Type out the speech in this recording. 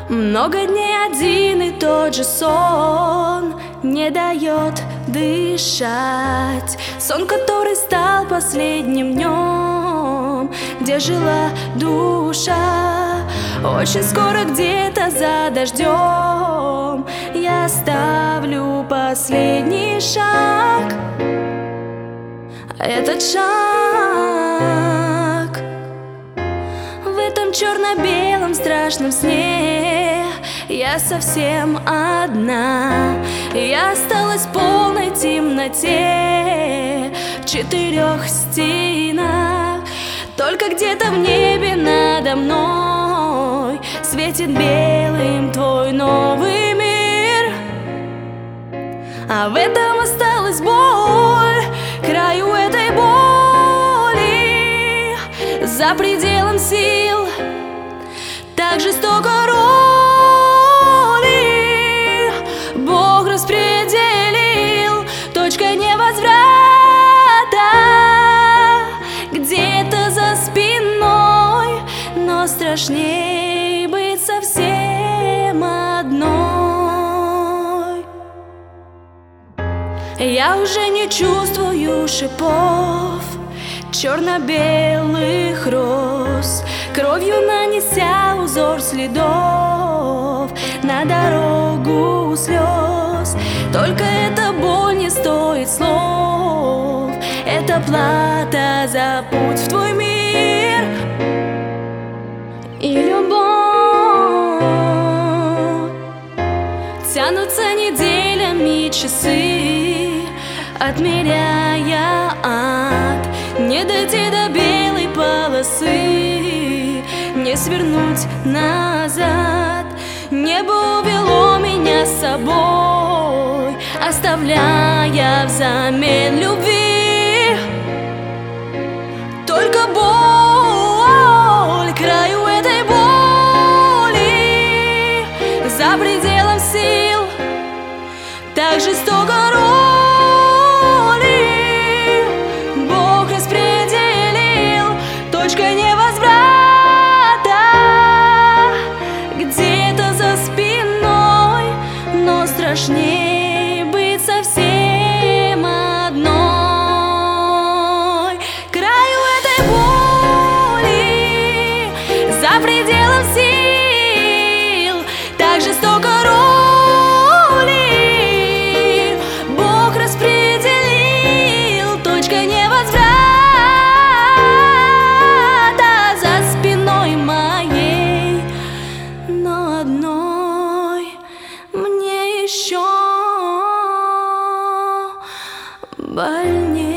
Много дней один и тот же сон не дает дышать. Сон, который стал последним днем, где жила душа. Очень скоро где-то за дождем я ставлю последний шаг. Этот шаг в этом черно-белом страшном сне. Я совсем одна, я осталась в полной темноте, в 4 стенах. Только где-то в небе надо мной светит белым твой новый мир. А в этом осталась боль, к краю этой боли, за пределом сил, так жестоко роли Бог распределил, точка невозврата где-то за спиной. Но страшней быть совсем одной. Я уже не чувствую шипов черно-белых роз, кровью нанеся узор следов на дорогу слез. Только эта боль не стоит слов, это плата за путь в твой мир. И любовь тянутся неделями часы, отмеряя ад. Не дойти до белой полосы, не свернуть назад. Небо увело меня с собой, оставляя взамен любви. Только боль, к краю этой боли, за пределом сил, так жестоко роли Бог распределил, точка невозврата где-то за спиной. Но страшней быть совсем одной, к краю этой боли, за пределом сил, так жестоко роли Бог распределил, точка невозврата за спиной моей. Но одной мне еще больнее.